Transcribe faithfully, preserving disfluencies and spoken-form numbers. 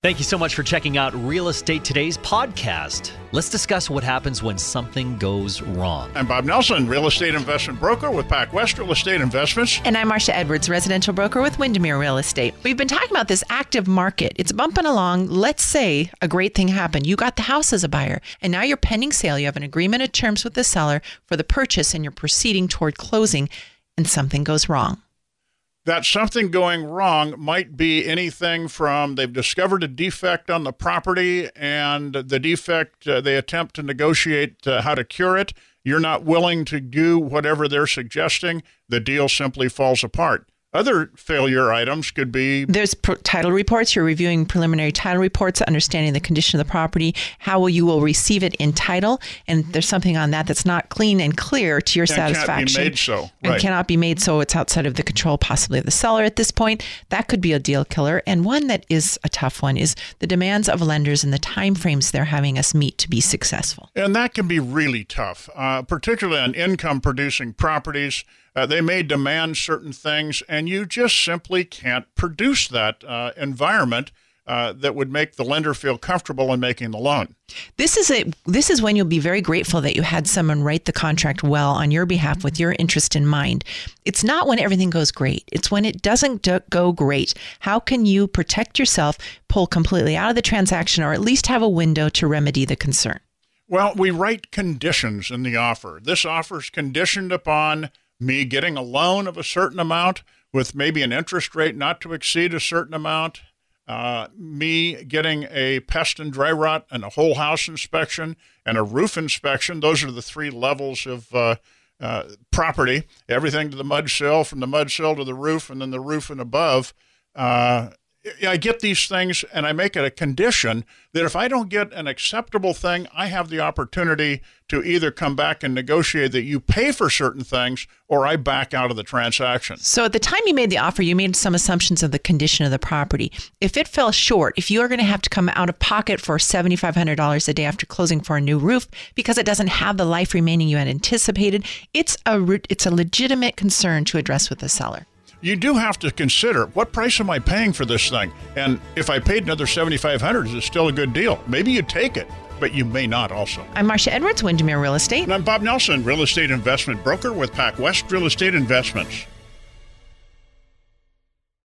Thank you so much for checking out Real Estate Today's podcast. Let's discuss what happens when something goes wrong. I'm Bob Nelson, real estate investment broker with PacWest Real Estate Investments. And I'm Marcia Edwards, residential broker with Windermere Real Estate. We've been talking about this active market. It's bumping along. Let's say a great thing happened. You got the house as a buyer, and now you're pending sale. You have an agreement of terms with the seller for the purchase, and you're proceeding toward closing, and something goes wrong. That something going wrong might be anything from they've discovered a defect on the property, and the defect, uh, they attempt to negotiate uh, how to cure it. You're not willing to do whatever they're suggesting. The deal simply falls apart. Other failure items could be... There's pro- title reports. You're reviewing preliminary title reports, understanding the condition of the property, how will you will receive it in title, and there's something on that that's not clean and clear to your and satisfaction. Can't be made so. Right. And cannot be made so. It's outside of the control possibly of the seller at this point. That could be a deal killer. And one that is a tough one is the demands of lenders and the time frames they're having us meet to be successful. And that can be really tough, uh, particularly on income-producing properties. Uh, they may demand certain things, and you just simply can't produce that uh, environment uh, that would make the lender feel comfortable in making the loan. This is a this is when you'll be very grateful that you had someone write the contract well on your behalf with your interest in mind. It's not when everything goes great. It's when it doesn't do- go great. How can you protect yourself, pull completely out of the transaction, or at least have a window to remedy the concern? Well, we write conditions in the offer. This offer is conditioned upon me getting a loan of a certain amount with maybe an interest rate not to exceed a certain amount, uh, me getting a pest and dry rot and a whole house inspection and a roof inspection. Those are the three levels of uh, uh, property, everything to the mud sill, from the mud sill to the roof, and then the roof and above. Uh, I get these things, and I make it a condition that if I don't get an acceptable thing, I have the opportunity to either come back and negotiate that you pay for certain things, or I back out of the transaction. So at the time you made the offer, you made some assumptions of the condition of the property. If it fell short, if you are going to have to come out of pocket for seven thousand five hundred dollars a day after closing for a new roof because it doesn't have the life remaining you had anticipated, it's a it's a legitimate concern to address with the seller. You do have to consider, what price am I paying for this thing? And if I paid another seven thousand five hundred dollars, is it still a good deal? Maybe you take it, but you may not also. I'm Marcia Edwards, Windermere Real Estate. And I'm Bob Nelson, real estate investment broker with PacWest Real Estate Investments.